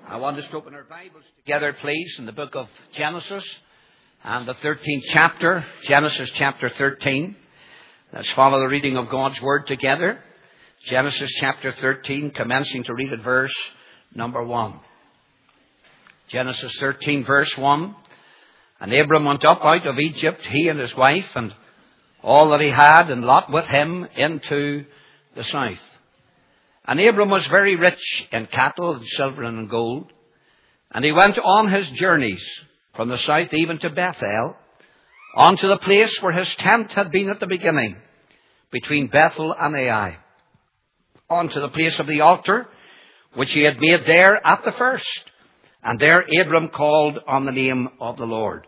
I want us to open our Bibles together, please, in the book of Genesis and the 13th chapter, Genesis chapter 13. Let's follow the reading of God's Word together. Genesis chapter 13, commencing to read at verse number 1. Genesis 13, verse 1. And Abram went up out of Egypt, he and his wife, and all that he had, and Lot with him, into the south. And Abram was very rich in cattle and silver and in gold. And he went on his journeys from the south even to Bethel, unto the place where his tent had been at the beginning, between Bethel and Ai, unto the place of the altar, which he had made there at the first. And there Abram called on the name of the Lord.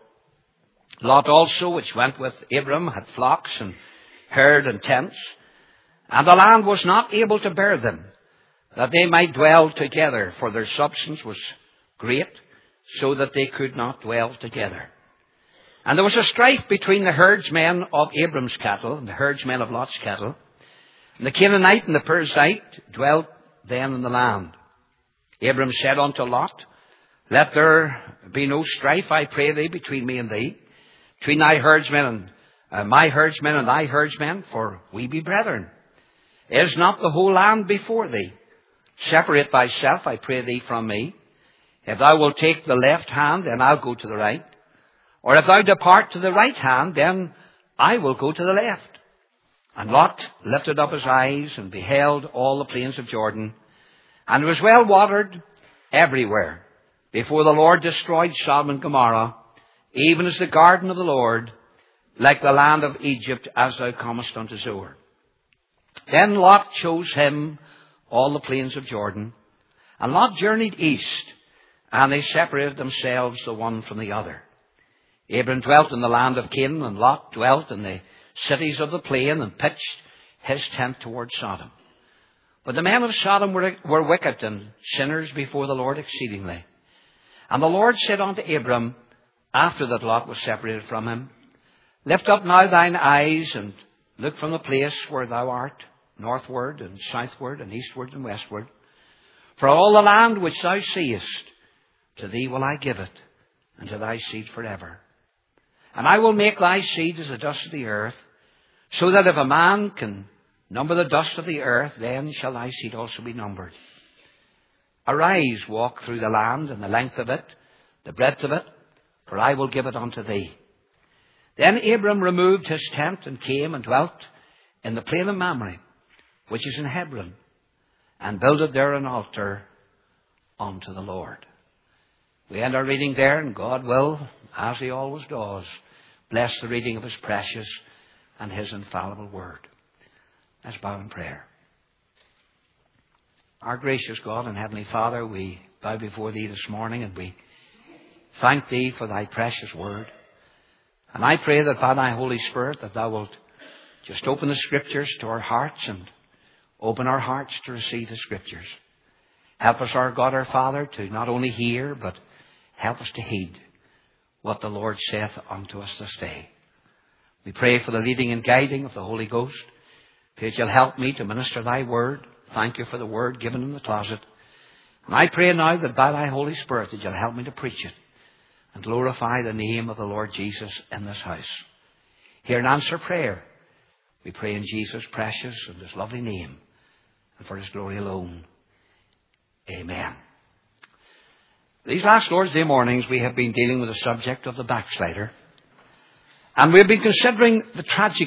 Lot also, which went with Abram, had flocks and herd and tents. And the land was not able to bear them, that they might dwell together, for their substance was great, so that they could not dwell together. And there was a strife between the herdsmen of Abram's cattle and the herdsmen of Lot's cattle. And the Canaanite and the Perizzite dwelt then in the land. Abram said unto Lot, Let there be no strife, I pray thee, between me and thee, between thy herdsmen and my herdsmen and thy herdsmen, for we be brethren. Is not the whole land before thee? Separate thyself, I pray thee, from me. If thou wilt take the left hand, then I'll go to the right. Or if thou depart to the right hand, then I will go to the left. And Lot lifted up his eyes and beheld all the plains of Jordan, and it was well watered everywhere, before the Lord destroyed Sodom and Gomorrah, even as the garden of the Lord, like the land of Egypt, as thou comest unto Zoar. Then Lot chose him all the plains of Jordan, and Lot journeyed east, and they separated themselves the one from the other. Abram dwelt in the land of Canaan, and Lot dwelt in the cities of the plain, and pitched his tent toward Sodom. But the men of Sodom were wicked and sinners before the Lord exceedingly. And the Lord said unto Abram, after that Lot was separated from him, Lift up now thine eyes, and look from the place where thou art, northward and southward and eastward and westward. For all the land which thou seest, to thee will I give it, and to thy seed forever. And I will make thy seed as the dust of the earth, so that if a man can number the dust of the earth, then shall thy seed also be numbered. Arise, walk through the land, and the length of it, the breadth of it, for I will give it unto thee. Then Abram removed his tent, and came and dwelt in the plain of Mamre, which is in Hebron, and builded there an altar unto the Lord. We end our reading there, and God will, as he always does, bless the reading of his precious and his infallible word. Let's bow in prayer. Our gracious God and Heavenly Father, we bow before thee this morning, and we thank thee for thy precious word. And I pray that by thy Holy Spirit that thou wilt just open the Scriptures to our hearts, and open our hearts to receive the Scriptures. Help us, our God, our Father, to not only hear, but help us to heed what the Lord saith unto us this day. We pray for the leading and guiding of the Holy Ghost. Pray that you'll help me to minister thy word. Thank you for the word given in the closet. And I pray now that by thy Holy Spirit that you'll help me to preach it and glorify the name of the Lord Jesus in this house. Hear and answer prayer. We pray in Jesus' precious and his lovely name, and for his glory alone. Amen. These last Lord's Day mornings we have been dealing with the subject of the backslider. And we've been considering the tragic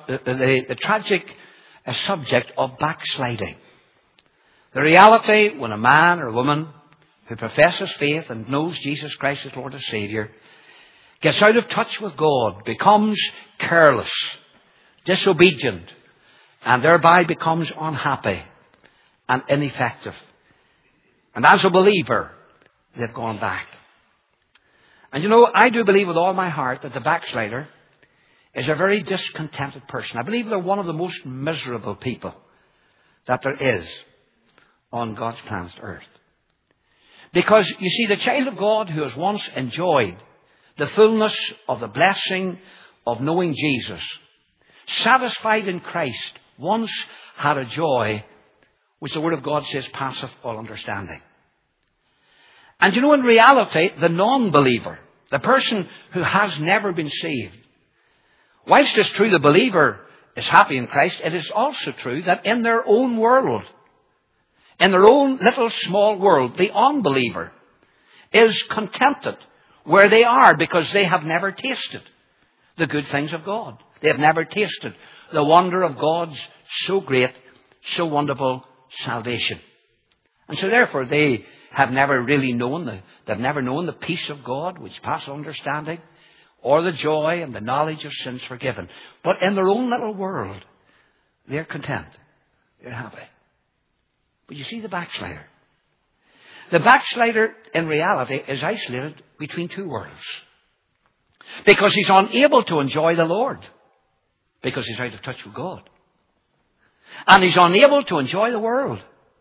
subject of backsliding. The reality when a man or woman who professes faith and knows Jesus Christ as Lord and Savior gets out of touch with God, becomes careless, disobedient, and thereby becomes unhappy and ineffective. And as a believer, they've gone back. And you know, I do believe with all my heart that the backslider is a very discontented person. I believe they're one of the most miserable people that there is on God's planet earth. Because, you see, the child of God who has once enjoyed the fullness of the blessing of knowing Jesus, satisfied in Christ, once had a joy which the Word of God says passeth all understanding. And you know, in reality, the non-believer, the person who has never been saved, whilst it's true the believer is happy in Christ, it is also true that in their own world, in their own little small world, the unbeliever is contented where they are because they have never tasted the good things of God. They have never tasted the wonder of God's so great, so wonderful salvation. And so therefore they have never really known they've never known the peace of God which passes understanding, or the joy and the knowledge of sins forgiven. But in their own little world, they're content. They're happy. But you see the backslider. The backslider, in reality, is isolated between two worlds. Because he's unable to enjoy the Lord. Because he's out of touch with God. And he's unable to enjoy the world.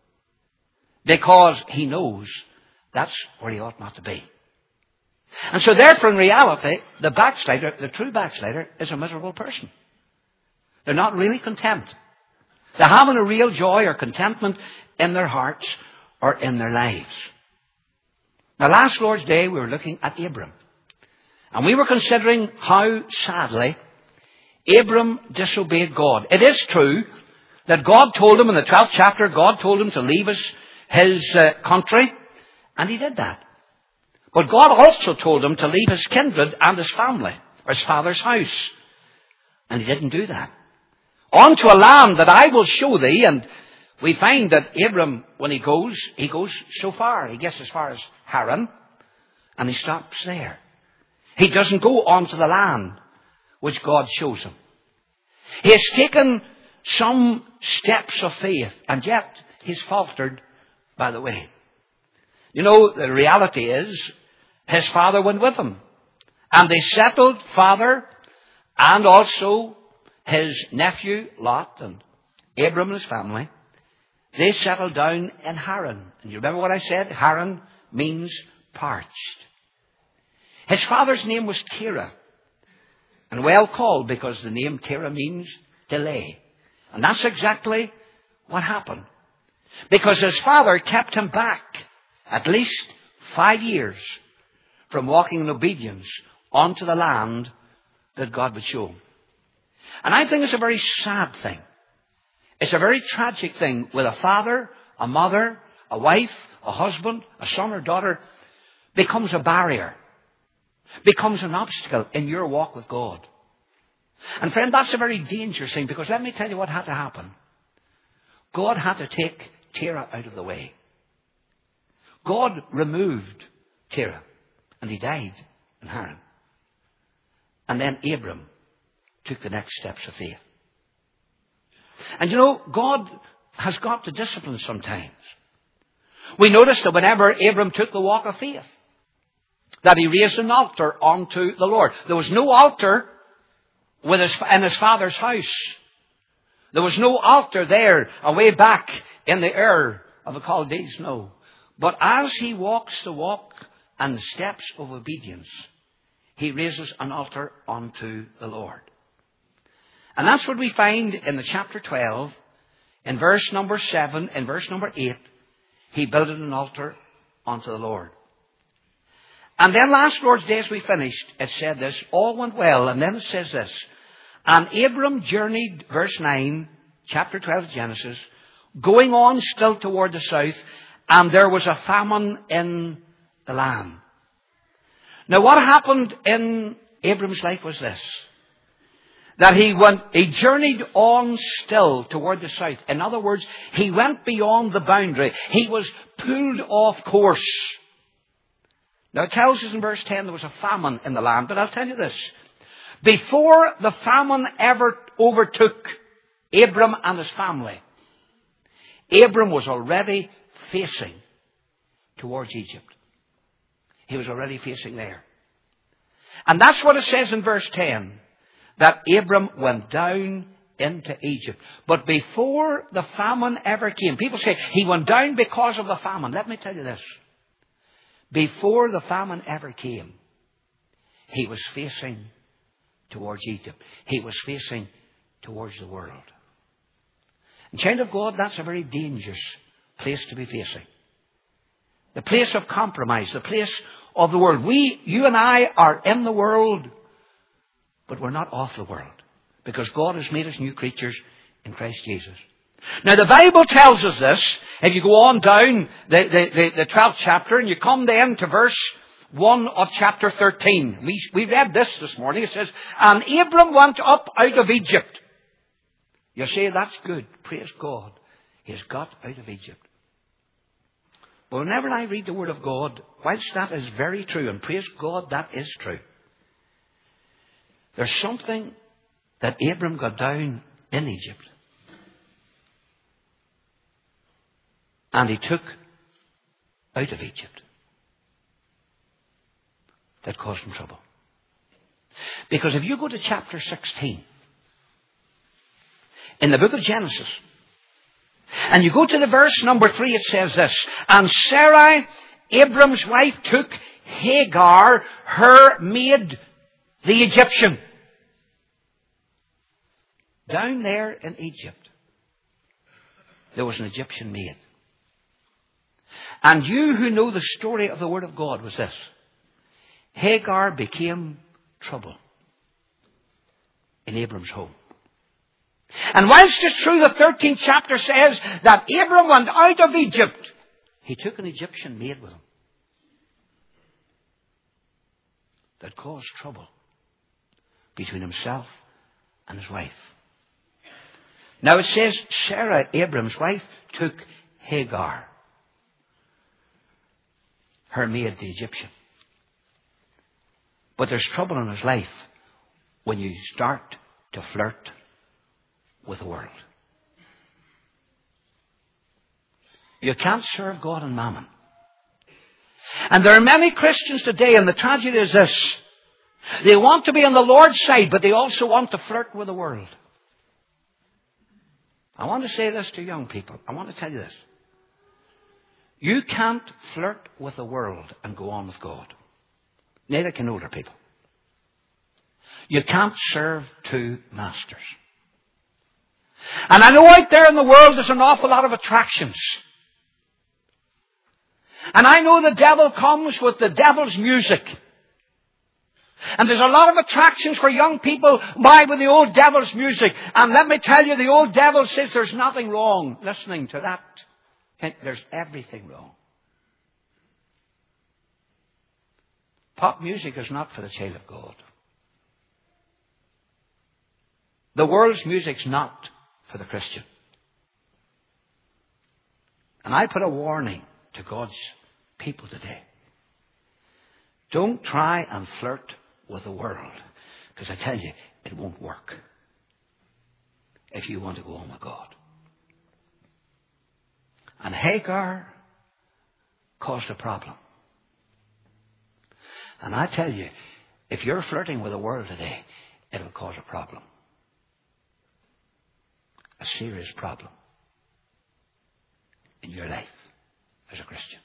Because he knows that's where he ought not to be. And so therefore, in reality, the backslider, the true backslider, is a miserable person. They're not really content. They're having a real joy or contentment in their hearts or in their lives. Now, last Lord's Day, we were looking at Abram. And we were considering how, sadly, Abram disobeyed God. It is true that God told him in the 12th chapter, God told him to leave his country, and he did that. But God also told him to leave his kindred and his family, or his father's house. And he didn't do that. On to a land that I will show thee. And we find that Abram, when he goes so far. He gets as far as Haran, and he stops there. He doesn't go on to the land which God shows him. He has taken some steps of faith, and yet he's faltered by the way. You know, the reality is, his father went with him. And they settled, father, and also his nephew, Lot, and Abram and his family. They settled down in Haran. And you remember what I said? Haran means parched. His father's name was Terah. And well called, because the name Terah means delay. And that's exactly what happened. Because his father kept him back at least 5 years from walking in obedience onto the land that God would show him. And I think it's a very sad thing. It's a very tragic thing with a father, a mother, a wife, a husband, a son or daughter becomes a barrier, becomes an obstacle in your walk with God. And friend, that's a very dangerous thing, because let me tell you what had to happen. God had to take Terah out of the way. God removed Terah, and he died in Haran. And then Abram took the next steps of faith. And you know, God has got to discipline sometimes. We noticed that whenever Abram took the walk of faith, that he raised an altar unto the Lord. There was no altar in his father's house. There was no altar there away back in the Ur of the Chaldees, no. But as he walks the walk and the steps of obedience, he raises an altar unto the Lord. And that's what we find in the chapter 12, in verse number 7, in verse number 8, he builded an altar unto the Lord. And then last Lord's Day as we finished, it said this, all went well, and then it says this, and Abram journeyed, verse 9, chapter 12 of Genesis, going on still toward the south, and there was a famine in the land. Now what happened in Abram's life was this, that he journeyed on still toward the south. In other words, he went beyond the boundary. He was pulled off course. Now it tells us in verse 10 there was a famine in the land, but I'll tell you this. Before the famine ever overtook Abram and his family, Abram was already facing towards Egypt. He was already facing there. And that's what it says in verse 10, that Abram went down into Egypt. But before the famine ever came, people say he went down because of the famine. Let me tell you this. Before the famine ever came, he was facing towards Egypt. He was facing towards the world. And child of God, that's a very dangerous place to be facing. The place of compromise. The place of the world. You and I are in the world, but we're not of the world. Because God has made us new creatures in Christ Jesus. Now the Bible tells us this. If you go on down the 12th chapter and you come then to verse 1 of chapter 13. We read this morning. It says, and Abram went up out of Egypt. You say, that's good. Praise God. He's got out of Egypt. But whenever I read the Word of God, whilst that is very true, and praise God that is true, there's something that Abram got down in Egypt. And he took out of Egypt. That caused him trouble. Because if you go to chapter 16, in the book of Genesis, and you go to the verse number 3, it says this, and Sarai, Abram's wife, took Hagar, her maid, the Egyptian. Down there in Egypt, there was an Egyptian maid. And you who know the story of the Word of God was this. Hagar became trouble in Abram's home. And whilst it's true the 13th chapter says that Abram went out of Egypt, he took an Egyptian maid with him that caused trouble between himself and his wife. Now it says Sarah, Abram's wife, took Hagar, her maid, the Egyptian. But there's trouble in his life when you start to flirt with the world. You can't serve God and mammon. And there are many Christians today, and the tragedy is this. They want to be on the Lord's side, but they also want to flirt with the world. I want to say this to young people. I want to tell you this. You can't flirt with the world and go on with God. Neither can older people. You can't serve two masters. And I know out there in the world there's an awful lot of attractions. And I know the devil comes with the devil's music. And there's a lot of attractions for young people by with the old devil's music. And let me tell you, the old devil says there's nothing wrong listening to that. There's everything wrong. Pop music is not for the child of God. The world's music's not for the Christian. And I put a warning to God's people today. Don't try and flirt with the world. Because I tell you, it won't work. If you want to go on with God. And Hagar caused a problem. And I tell you, if you're flirting with the world today, it'll cause a problem. A serious problem in your life as a Christian.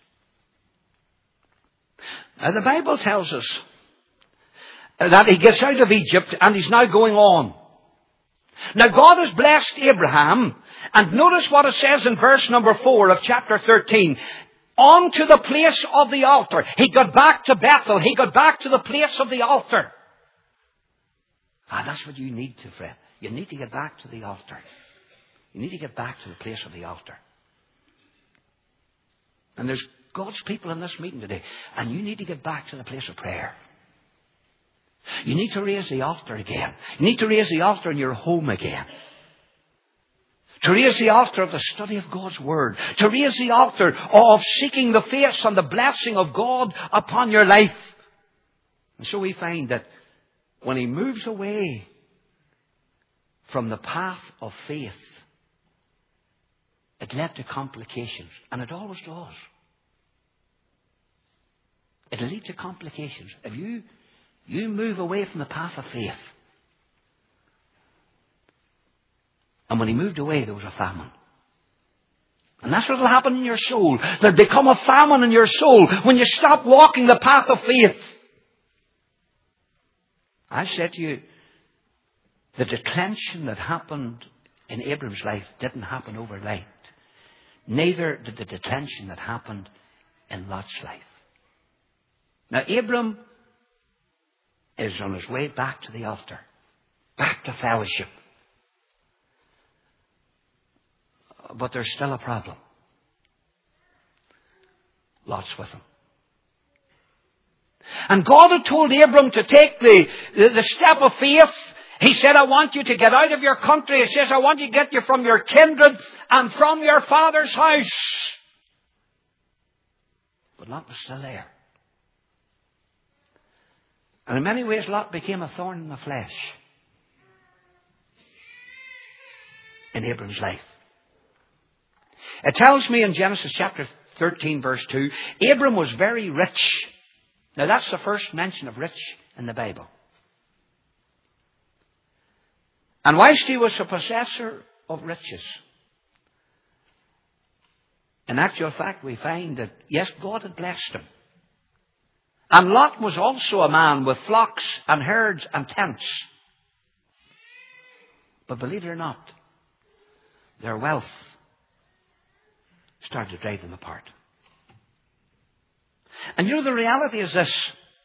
Now the Bible tells us that he gets out of Egypt and he's now going on. Now God has blessed Abraham, and notice what it says in verse number 4 of chapter 13. On to the place of the altar. He got back to Bethel. He got back to the place of the altar. That's what you need to, friend. You need to get back to the altar. You need to get back to the place of the altar. And there's God's people in this meeting today. And you need to get back to the place of prayer. You need to raise the altar again. You need to raise the altar in your home again. To raise the altar of the study of God's Word. To raise the altar of seeking the face and the blessing of God upon your life. And so we find that when he moves away from the path of faith, it led to complications. And it always does. It'll lead to complications. If you move away from the path of faith. And when he moved away, there was a famine. And that's what will happen in your soul. There'll become a famine in your soul when you stop walking the path of faith. I said to you, the declension that happened in Abram's life didn't happen overnight. Neither did the declension that happened in Lot's life. Now, Abram is on his way back to the altar, back to fellowship. But there's still a problem. Lot's with him. And God had told Abram to take the step of faith. He said, I want you to get out of your country. He says, I want you to get you from your kindred and from your father's house. But Lot was still there. And in many ways, Lot became a thorn in the flesh in Abram's life. It tells me in Genesis chapter 13, verse 2, Abram was very rich. Now, that's the first mention of rich in the Bible. And whilst he was a possessor of riches, in actual fact, we find that, yes, God had blessed him. And Lot was also a man with flocks and herds and tents. But believe it or not, their wealth started to drive them apart. And you know, the reality is this.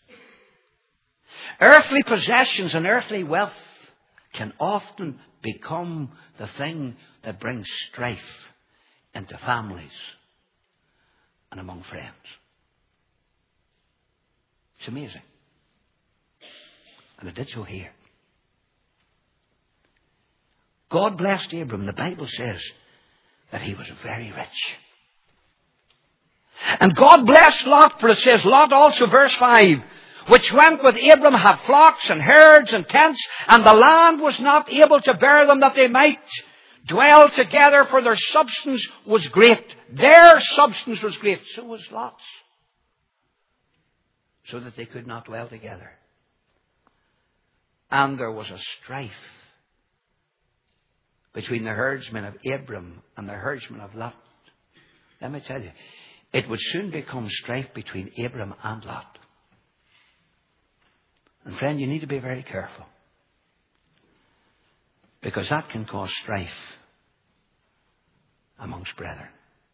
Earthly possessions and earthly wealth can often become the thing that brings strife into families and among friends. It's amazing. And it did so here. God blessed Abram. The Bible says that he was very rich. And God blessed Lot, for it says, Lot also, verse 5, which went with Abram had flocks and herds and tents, and the land was not able to bear them, that they might dwell together, for their substance was great. Their substance was great. So was Lot's. So that they could not dwell together. And there was a strife between the herdsmen of Abram and the herdsmen of Lot. Let me tell you, it would soon become strife between Abram and Lot. And friend, you need to be very careful. Because that can cause strife amongst brethren.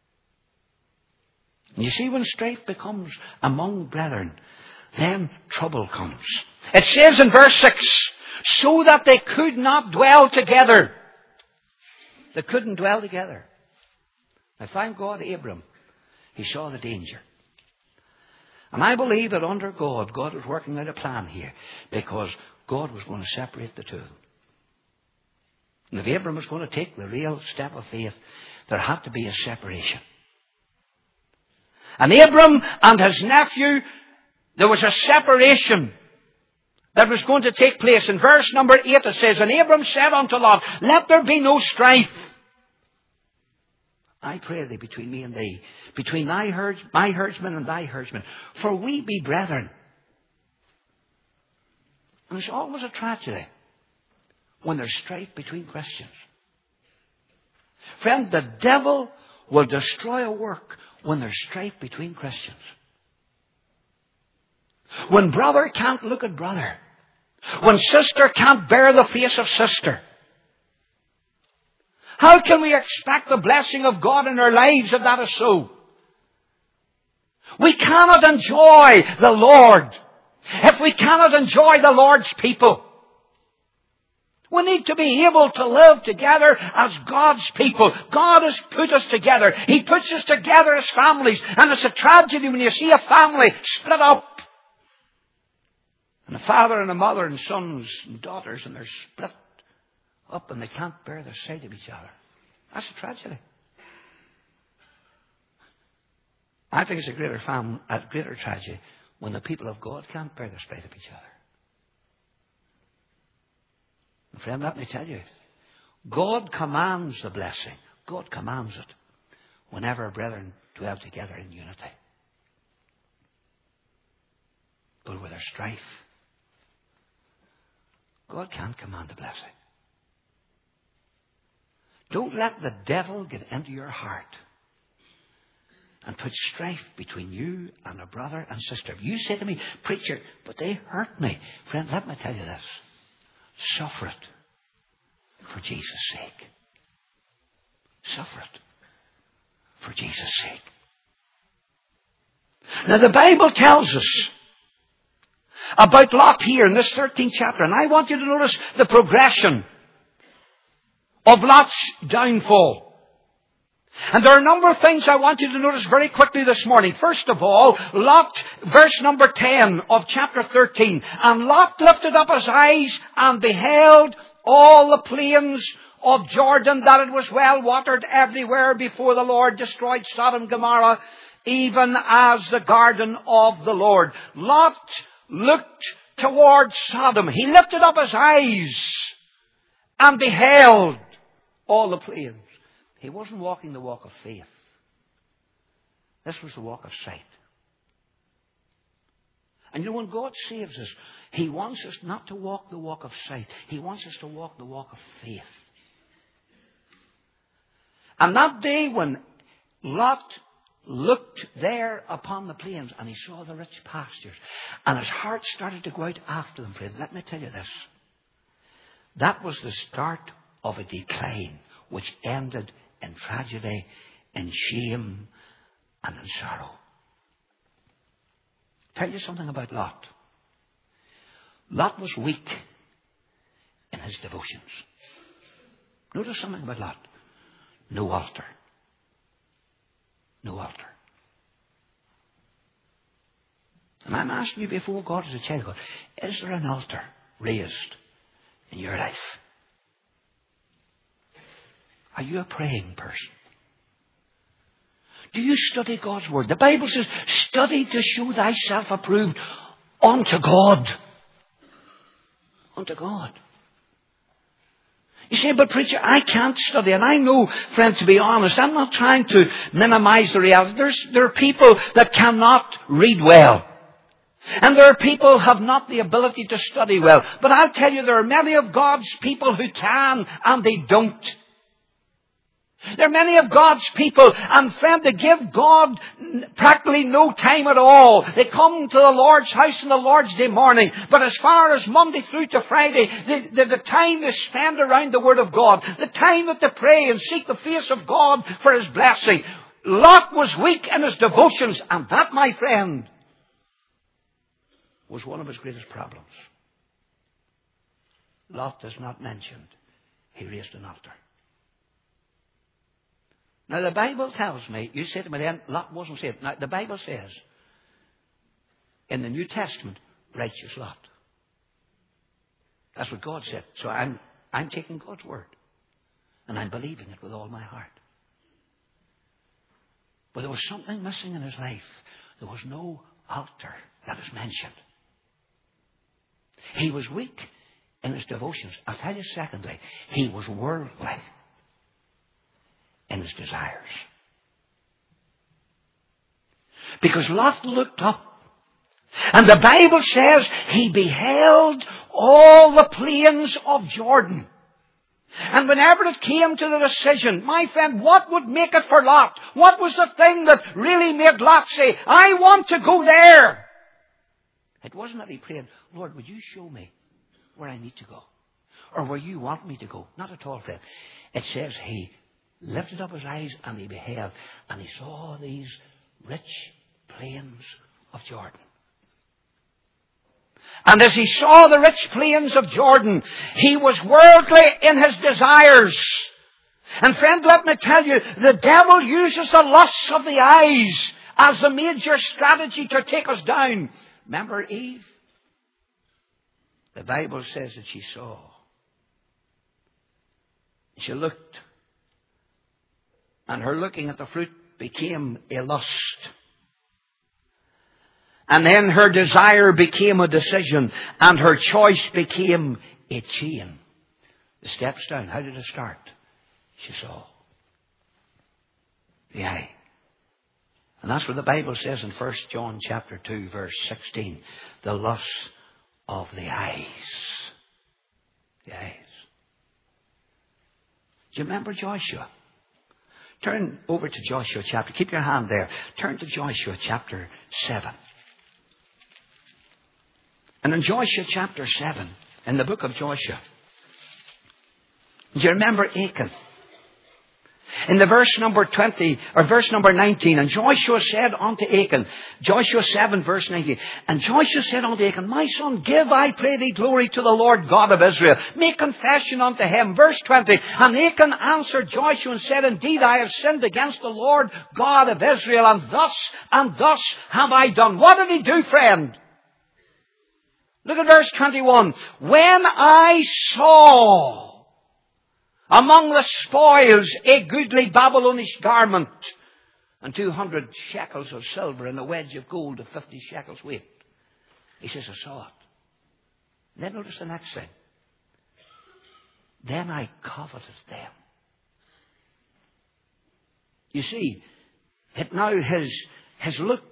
And you see, when strife becomes among brethren, then trouble comes. It says in verse 6, so that they could not dwell together. They couldn't dwell together. Now thank God, Abram, he saw the danger. And I believe that under God was working out a plan here, because God was going to separate the two. And if Abram was going to take the real step of faith, there had to be a separation. And Abram and his nephew, there was a separation that was going to take place. In verse number 8 it says, and Abram said unto Lot, let there be no strife, I pray thee, between me and thee, between my herdsmen and thy herdsmen, for we be brethren. And there's always a tragedy when there's strife between Christians. Friend, the devil will destroy a work when there's strife between Christians. When brother can't look at brother. When sister can't bear the face of sister. How can we expect the blessing of God in our lives if that is so? We cannot enjoy the Lord if we cannot enjoy the Lord's people. We need to be able to live together as God's people. God has put us together. He puts us together as families. And it's a tragedy when you see a family split up. And a father and a mother and sons and daughters, and they're split up and they can't bear the sight of each other. That's a tragedy. I think it's a greater tragedy when the people of God can't bear the sight of each other. And friend, let me tell you, God commands the blessing. God commands it whenever brethren dwell together in unity. But where there's strife, God can't command the blessing. Don't let the devil get into your heart and put strife between you and a brother and sister. You say to me, preacher, but they hurt me. Friend, let me tell you this. Suffer it for Jesus' sake. Suffer it for Jesus' sake. Now the Bible tells us about Lot here in this 13th chapter. And I want you to notice the progression of Lot's downfall. And there are a number of things I want you to notice very quickly this morning. First of all, Lot, verse number 10 of chapter 13. And Lot lifted up his eyes and beheld all the plains of Jordan, that it was well watered everywhere before the Lord destroyed Sodom and Gomorrah, even as the garden of the Lord. Lot looked towards Sodom. He lifted up his eyes and beheld all the plains. He wasn't walking the walk of faith. This was the walk of sight. And you know, when God saves us, He wants us not to walk the walk of sight. He wants us to walk the walk of faith. And that day when Lot looked there upon the plains and he saw the rich pastures and his heart started to go out after them, friends, let me tell you this. That was the start of a decline which ended in tragedy, in shame, and in sorrow. Tell you something about Lot. Lot was weak in his devotions. Notice something about Lot. No altar. No altar. And I'm asking you before God as a child of God, is there an altar raised in your life? Are you a praying person? Do you study God's Word? The Bible says, study to show thyself approved unto God. Unto God. You say, but preacher, I can't study. And I know, friend, to be honest, I'm not trying to minimize the reality. There are people that cannot read well. And there are people who have not the ability to study well. But I'll tell you, there are many of God's people who can, and they don't. There are many of God's people, and friend, they give God practically no time at all. They come to the Lord's house on the Lord's Day morning, but as far as Monday through to Friday, the time they spend around the Word of God, the time that they pray and seek the face of God for His blessing. Lot was weak in his devotions, and that, my friend, was one of his greatest problems. Lot is not mentioned. He raised an altar. Now the Bible tells me, you say to me then, Lot wasn't saved. Now the Bible says, in the New Testament, righteous Lot. That's what God said. So I'm taking God's word. And I'm believing it with all my heart. But there was something missing in his life. There was no altar that is mentioned. He was weak in his devotions. I'll tell you secondly, he was worldly in his desires. Because Lot looked up, and the Bible says he beheld all the plains of Jordan. And whenever it came to the decision, my friend, what would make it for Lot? What was the thing that really made Lot say, I want to go there? It wasn't that he prayed, Lord, would you show me where I need to go? Or where you want me to go? Not at all, friend. It says he lifted up his eyes and he beheld, and he saw these rich plains of Jordan. And as he saw the rich plains of Jordan, he was worldly in his desires. And friend, let me tell you, the devil uses the lusts of the eyes as the major strategy to take us down. Remember Eve? The Bible says that she saw. She looked. And her looking at the fruit became a lust. And then her desire became a decision. And her choice became a chain. The steps down. How did it start? She saw. The eye. And that's what the Bible says in 1 John chapter 2 verse 16. The lust of the eyes. The eyes. Do you remember Joshua? Turn over to Joshua chapter. Keep your hand there. Turn to Joshua chapter 7. And in Joshua chapter 7, in the book of Joshua, do you remember Achan? In the verse number 20, or verse number 19, and Joshua said unto Achan, Joshua 7 verse 19, and Joshua said unto Achan, my son, give, I pray thee, glory to the Lord God of Israel. Make confession unto him. Verse 20, and Achan answered Joshua and said, indeed, I have sinned against the Lord God of Israel, and thus have I done. What did he do, friend? Look at verse 21. When I saw among the spoils a goodly Babylonish garment, and 200 shekels of silver, and a wedge of gold of 50 shekels weight. He says, I saw it. And then notice the next thing. Then I coveted them. You see, it now his look.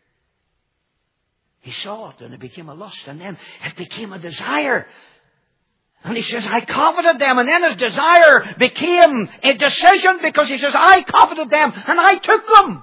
He saw it and it became a lust, and then it became a desire. And he says, I coveted them. And then his desire became a decision, because he says, I coveted them and I took them.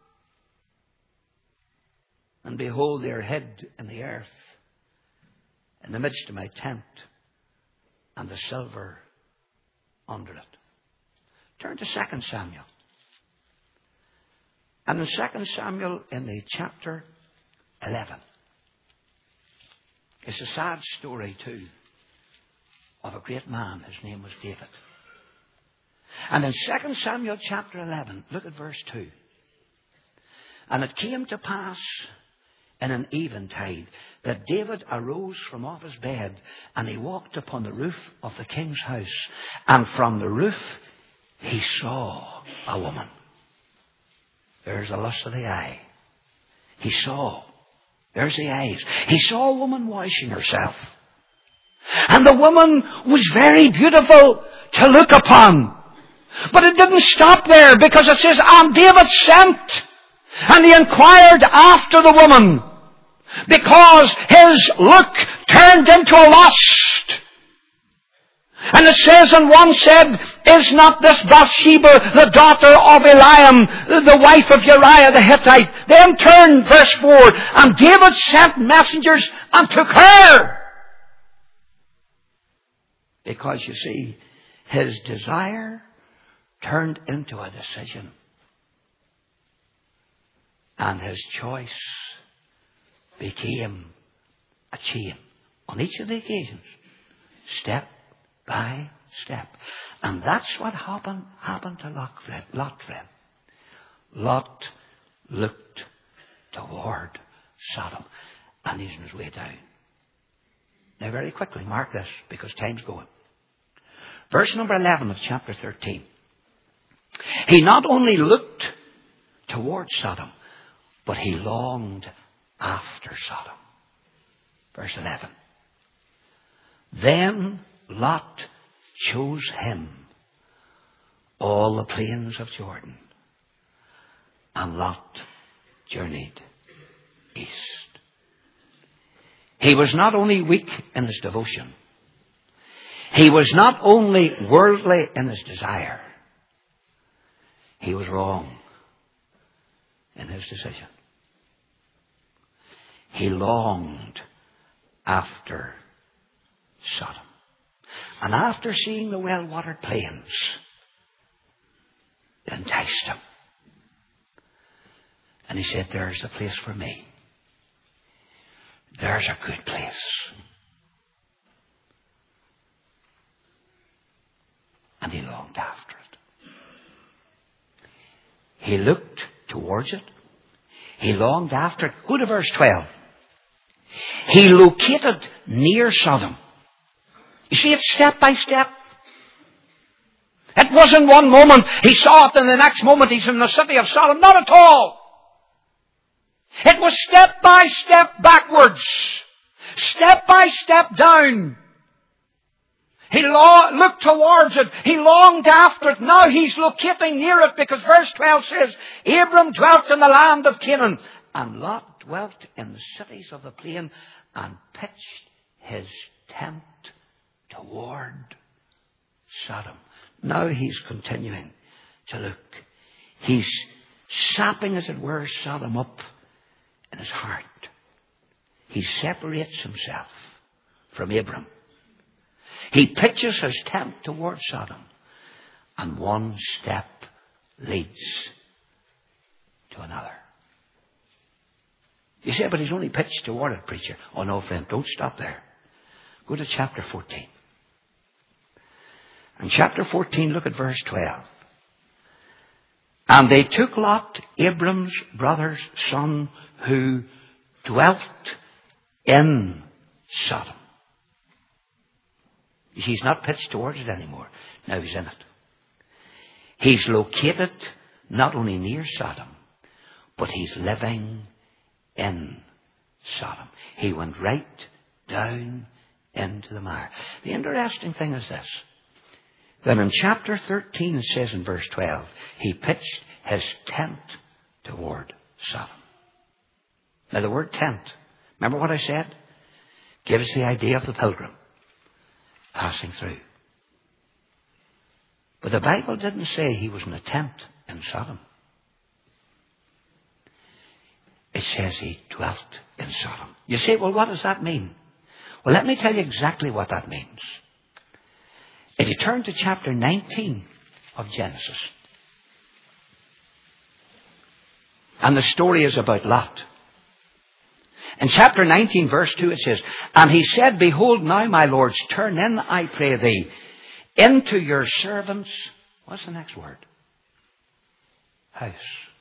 And behold, they are hid in the earth, in the midst of my tent, and the silver under it. Turn to 2 Samuel. And in 2 Samuel, in the chapter 11, it's a sad story too, of a great man. His name was David. And in 2 Samuel chapter 11, look at verse 2. And it came to pass in an eventide that David arose from off his bed, and he walked upon the roof of the king's house. And from the roof he saw a woman. There's the lust of the eye. He saw. There's the eyes. He saw a woman washing herself. And the woman was very beautiful to look upon. But it didn't stop there, because it says, and David sent, and he inquired after the woman, because his look turned into a lust. And it says, and one said, is not this Bathsheba the daughter of Eliam, the wife of Uriah the Hittite? Then turned, verse 4, and David sent messengers and took her. Because, you see, his desire turned into a decision. And his choice became a chain on each of the occasions, step by step. And that's what happened to Lot, friend. Lot looked toward Sodom, and he's on his way down. Now, very quickly, mark this, because time's going. Verse number 11 of chapter 13. He not only looked toward Sodom, but he longed after Sodom. Verse 11. Then Lot chose him all the plains of Jordan, and Lot journeyed east. He was not only weak in his devotion, he was not only worldly in his desire, he was wrong in his decision. He longed after Sodom. And after seeing the well-watered plains, it enticed him. And he said, there's the place for me. There's a good place. And he longed after it. He looked towards it. He longed after it. Go to verse 12. He located near Sodom. You see, it's step by step. It wasn't one moment he saw it and the next moment he's in the city of Sodom. Not at all. It was step by step backwards. Step by step down. He looked towards it. He longed after it. Now he's locating near it, because verse 12 says, Abram dwelt in the land of Canaan, and Lot dwelt in the cities of the plain, and pitched his tent toward Sodom. Now he's continuing to look. He's sapping, as it were, Sodom up in his heart. He separates himself from Abram. He pitches his tent toward Sodom, and one step leads to another. You say, but he's only pitched toward it, preacher. Oh no, friend, don't stop there. Go to chapter 14. In chapter 14, look at verse 12. And they took Lot, Abram's brother's son, who dwelt in Sodom. You see, he's not pitched towards it anymore. Now he's in it. He's located not only near Sodom, but he's living in Sodom. He went right down into the mire. The interesting thing is this. Then in chapter 13, it says in verse 12, he pitched his tent toward Sodom. Now the word tent, remember what I said? Gives the idea of the pilgrim passing through. But the Bible didn't say he was in a tent in Sodom. It says he dwelt in Sodom. You say, well, what does that mean? Well, let me tell you exactly what that means. If you turn to chapter 19 of Genesis, and the story is about Lot. In chapter 19, verse 2, it says, and he said, behold, now, my lords, turn in, I pray thee, into your servants. What's the next word? House.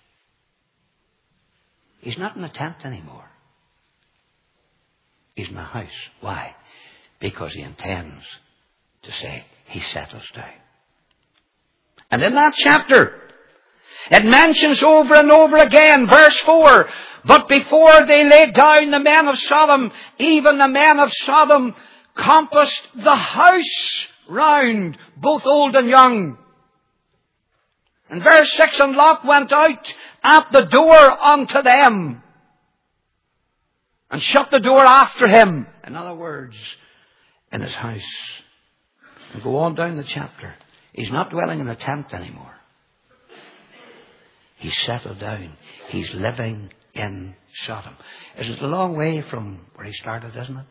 He's not in a tent anymore. He's in a house. Why? Because he intends to say he settles down. And in that chapter, it mentions over and over again, verse 4, but before they laid down, the men of Sodom, even the men of Sodom, compassed the house round, both old and young. And verse 6, and Lot went out at the door unto them, and shut the door after him. In other words, in his house. And go on down the chapter. He's not dwelling in a tent anymore. He's settled down. He's living in Sodom. It's a long way from where he started, isn't it?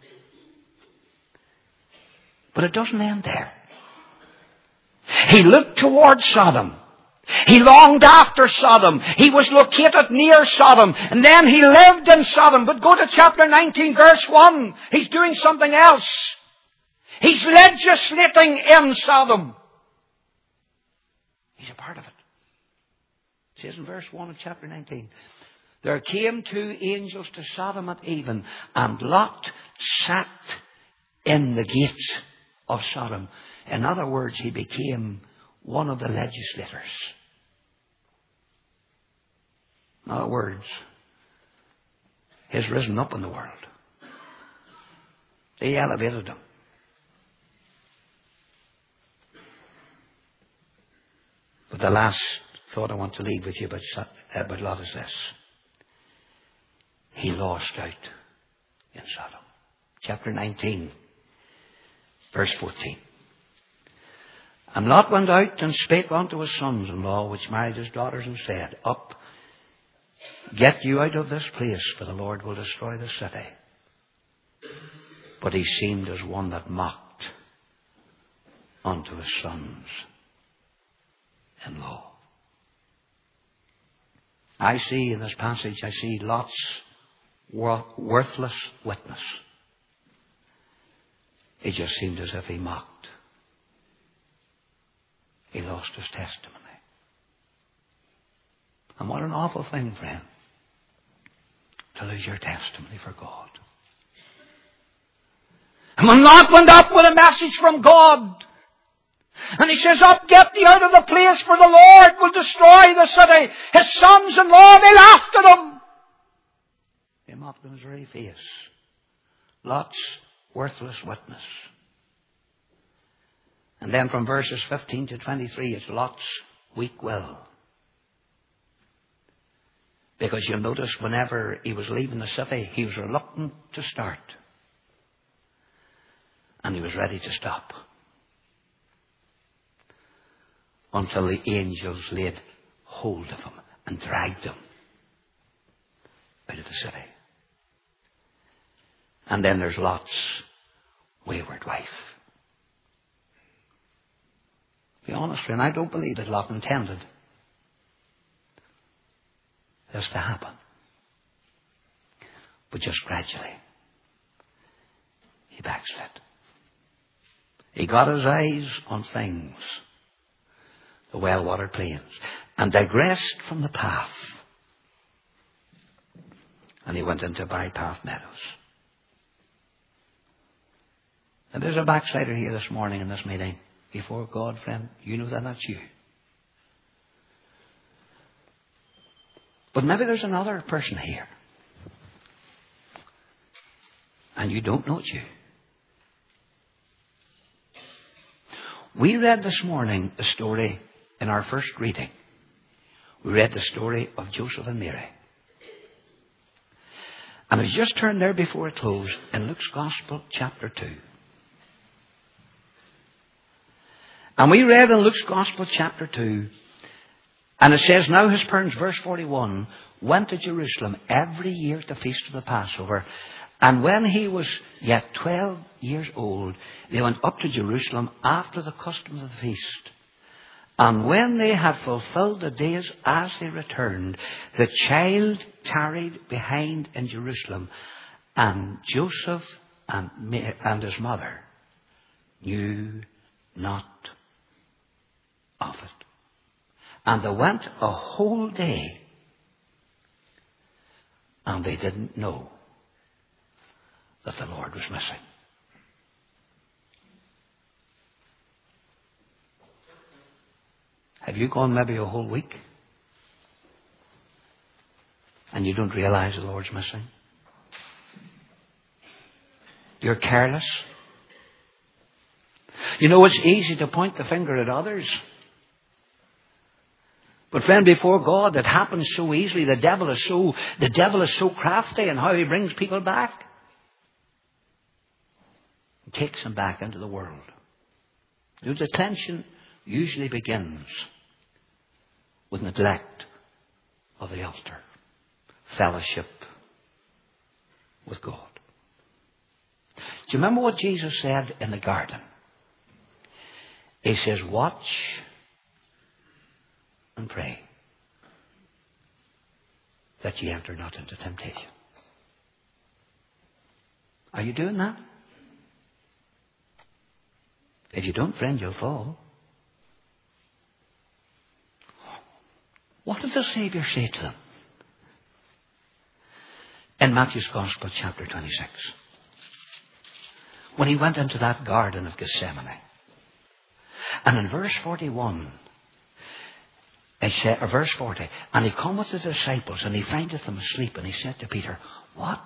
But it doesn't end there. He looked towards Sodom. He longed after Sodom. He was located near Sodom. And then he lived in Sodom. But go to chapter 19, verse 1. He's doing something else. He's legislating in Sodom. He's a part of it. It says in verse 1 of chapter 19, there came two angels to Sodom at even, and Lot sat in the gates of Sodom. In other words, he became one of the legislators. In other words, he's risen up in the world. He elevated him. But the last thought I want to leave with you about Lot is this. He lost out in Sodom. Chapter 19, verse 14. And Lot went out and spake unto his sons-in-law, which married his daughters, and said, up, get you out of this place, for the Lord will destroy the city. But he seemed as one that mocked unto his sons-in-law. I see in this passage, I see Lot's worthless witness. It just seemed as if he mocked. He lost his testimony. And what an awful thing, friend, to lose your testimony for God. And when Lot went up with a message from God, and he says, up, get thee out of the place, for the Lord will destroy the city. His sons-in-law, they laughed at him. They mocked him in his very face. Lot's worthless witness. And then from verses 15 to 23, it's Lot's weak will. Because you'll notice whenever he was leaving the city, he was reluctant to start. And he was ready to stop. Until the angels laid hold of him and dragged him out of the city. And then there's Lot's wayward wife. To be honest, friend, I don't believe that Lot intended this to happen. But just gradually, he backslid. He got his eyes on things, the well-watered plains, and digressed from the path. And he went into bypath meadows. And there's a backslider here this morning in this meeting. Before God, friend, you know that that's you. But maybe there's another person here. And you don't know it's you. We read this morning the story in our first reading. We read the story of Joseph and Mary. And we just turned there before it closed in Luke's Gospel, chapter 2. And we read in Luke's Gospel, chapter 2, and it says, now his parents, verse 41, went to Jerusalem every year at the feast of the Passover. And when he was yet 12 years old, they went up to Jerusalem after the customs of the feast. And when they had fulfilled the days as they returned, the child tarried behind in Jerusalem, and Joseph and his mother knew not of it. And they went a whole day, and they didn't know that the Lord was missing. Have you gone maybe a whole week and you don't realize the Lord's missing? You're careless. You know, it's easy to point the finger at others. But friend, before God, it happens so easily. The devil is so crafty in how he brings people back. He takes them back into the world. The tension usually begins with neglect of the altar, fellowship with God. Do you remember what Jesus said in the garden? He says, watch and pray that ye enter not into temptation. Are you doing that? If you don't, friend, you'll fall. What did the Saviour say to them? In Matthew's Gospel, chapter 26. When he went into that garden of Gethsemane. And in verse 41, verse 40, and he come with the disciples, and he findeth them asleep, and he said to Peter, what?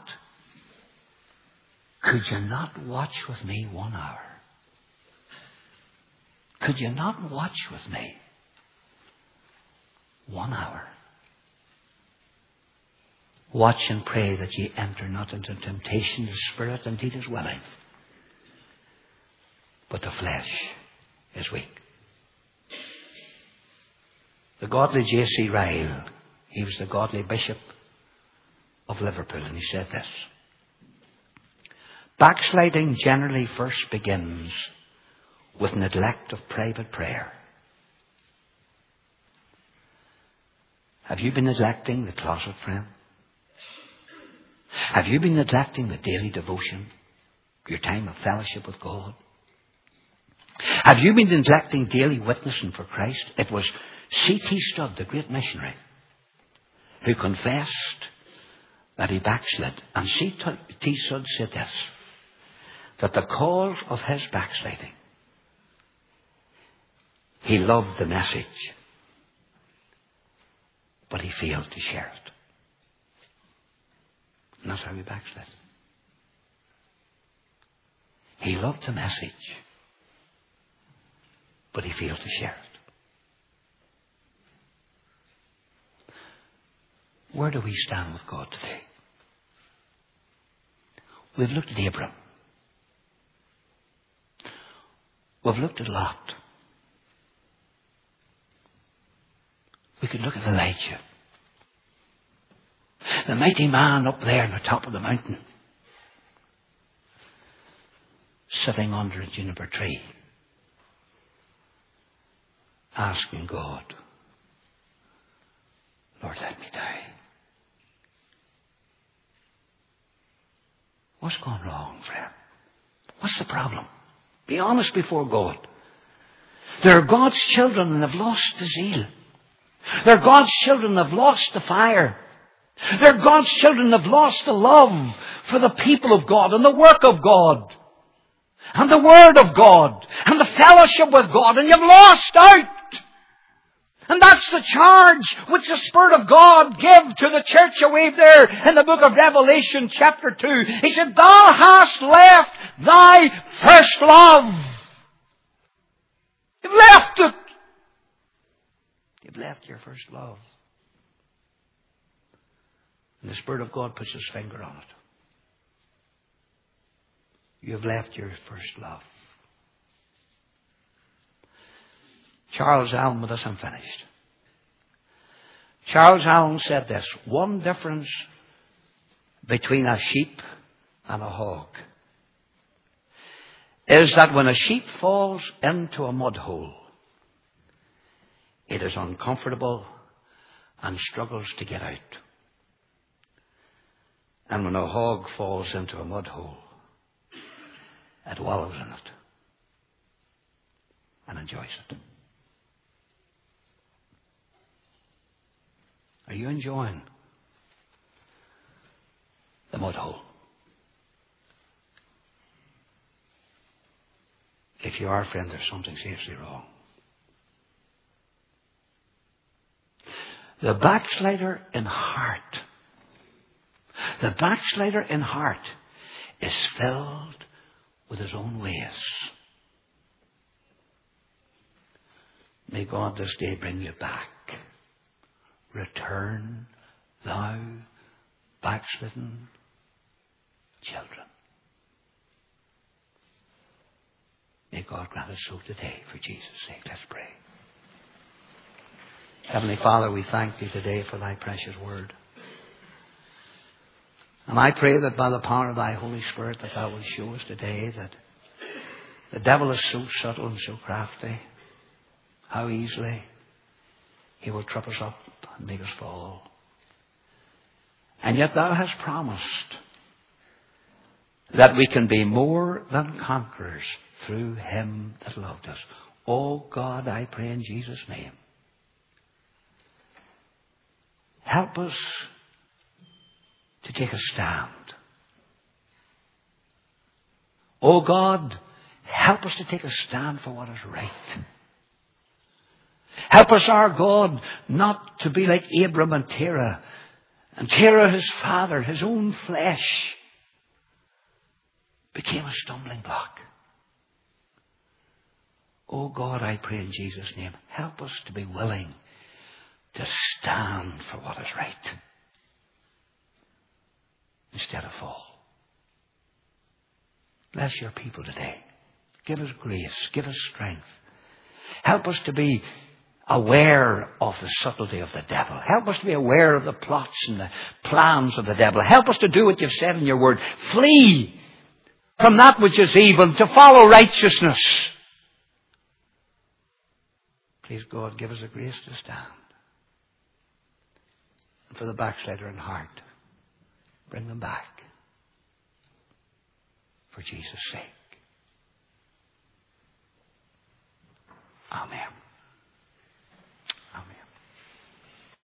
Could you not watch with me 1 hour? Could you not watch with me 1 hour? Watch and pray that ye enter not into temptation. The spirit indeed is willing, but the flesh is weak. The godly J.C. Ryle, he was the godly bishop of Liverpool, and he said this: backsliding generally first begins with neglect of private prayer. Have you been neglecting the closet, friend? Have you been neglecting the daily devotion, your time of fellowship with God? Have you been neglecting daily witnessing for Christ? It was C.T. Studd, the great missionary, who confessed that he backslid. And C.T. Studd said this, that the cause of his backsliding, he loved the message, but he failed to share it. And that's how he backslid. He loved the message, but he failed to share it. Where do we stand with God today? We've looked at Abraham. We've looked at Lot. We could look at Elijah, the mighty man up there on the top of the mountain, sitting under a juniper tree, asking God, Lord, let me die. What's gone wrong, friend? What's the problem? Be honest before God. They're God's children and they've lost the zeal. They're God's children and they've lost the fire. They're God's children and they've lost the love for the people of God and the work of God and the Word of God and the fellowship with God, and you've lost out. And that's the charge which the Spirit of God gave to the church away there in the book of Revelation chapter 2. He said, thou hast left thy first love. You've left it. You've left your first love. And the Spirit of God puts His finger on it. You've left your first love. Charles Allen, with this I'm finished. Charles Allen said this: one difference between a sheep and a hog is that when a sheep falls into a mud hole, it is uncomfortable and struggles to get out. And when a hog falls into a mud hole, it wallows in it and enjoys it. Are you enjoying the mud hole? If you are, friend, there's something seriously wrong. The backslider in heart, is filled with his own ways. May God this day bring you back. Return, thou backslidden children. May God grant us so today for Jesus' sake. Let's pray. Heavenly Father, we thank Thee today for Thy precious word. And I pray that by the power of Thy Holy Spirit that Thou will show us today that the devil is so subtle and so crafty, how easily he will trip us up and make us fall. And yet Thou hast promised that we can be more than conquerors through Him that loved us. Oh God, I pray in Jesus' name, help us to take a stand. Oh God, help us to take a stand for what is right. Help us, our God, not to be like Abram and Terah. And Terah, his father, his own flesh, became a stumbling block. Oh God, I pray in Jesus' name, help us to be willing to stand for what is right instead of fall. Bless your people today. Give us grace. Give us strength. Help us to be aware of the subtlety of the devil. Help us to be aware of the plots and the plans of the devil. Help us to do what you've said in your word. Flee from that which is evil, to follow righteousness. Please, God, give us the grace to stand. And for the backslider in heart, bring them back. For Jesus' sake. Amen.